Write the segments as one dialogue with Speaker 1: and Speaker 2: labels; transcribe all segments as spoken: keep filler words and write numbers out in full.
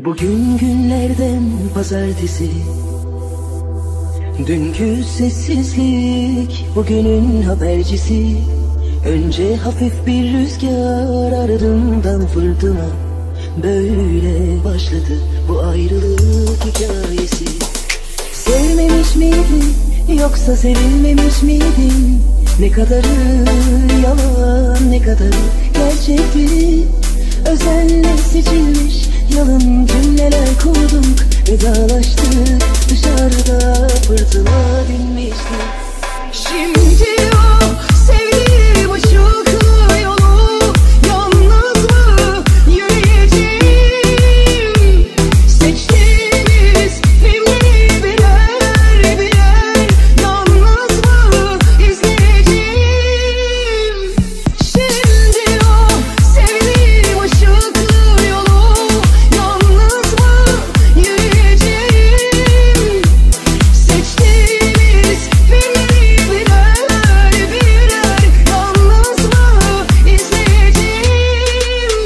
Speaker 1: Bugün günlerden pazartesi, dünkü sessizlik bugünün habercisi. Önce hafif bir rüzgar, ardından fırtına. Böyle başladı bu ayrılık hikayesi. Sevmemiş miydin yoksa sevilmemiş miydin? Ne kadarı yalan, ne kadarı gerçekti. Özenle seçilmiş yalın cümleler kurduk. Vedalaştık, dışarıda fırtına dinmişti. Şimdi o sevdiğim ışıklı yolu yalnız mı yürüyeceğim? Seçtiğimiz filmleri birer birer yalnız mı izleyeceğim? Şimdi o sevdiğim ışıklı yolu yalnız mı yürüyeceğim? Seçtiğimiz filmleri birer birer yalnız mı izleyeceğim?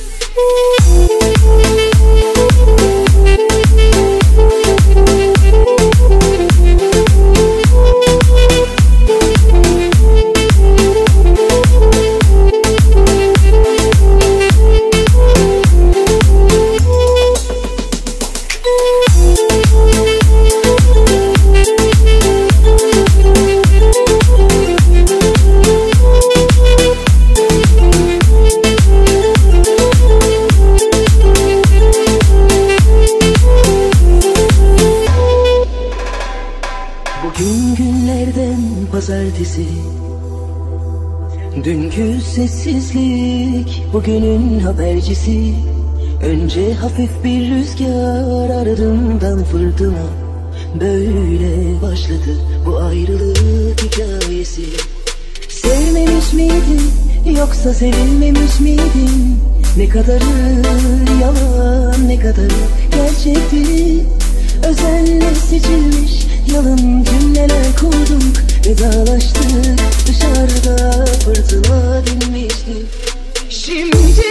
Speaker 1: Bugün günlerden pazartesi, dünkü sessizlik bugünün habercisi. Önce hafif bir rüzgar, ardından fırtına. Böyle başladı bu ayrılık hikayesi. Sevmemiş miydin yoksa sevilmemiş miydin? Ne kadarı yalan, ne kadarı gerçekti. Özenle seçilmiş yalın cümleler kurduk. Vedalaştık, dışarıda fırtına dinmişti. Şimdi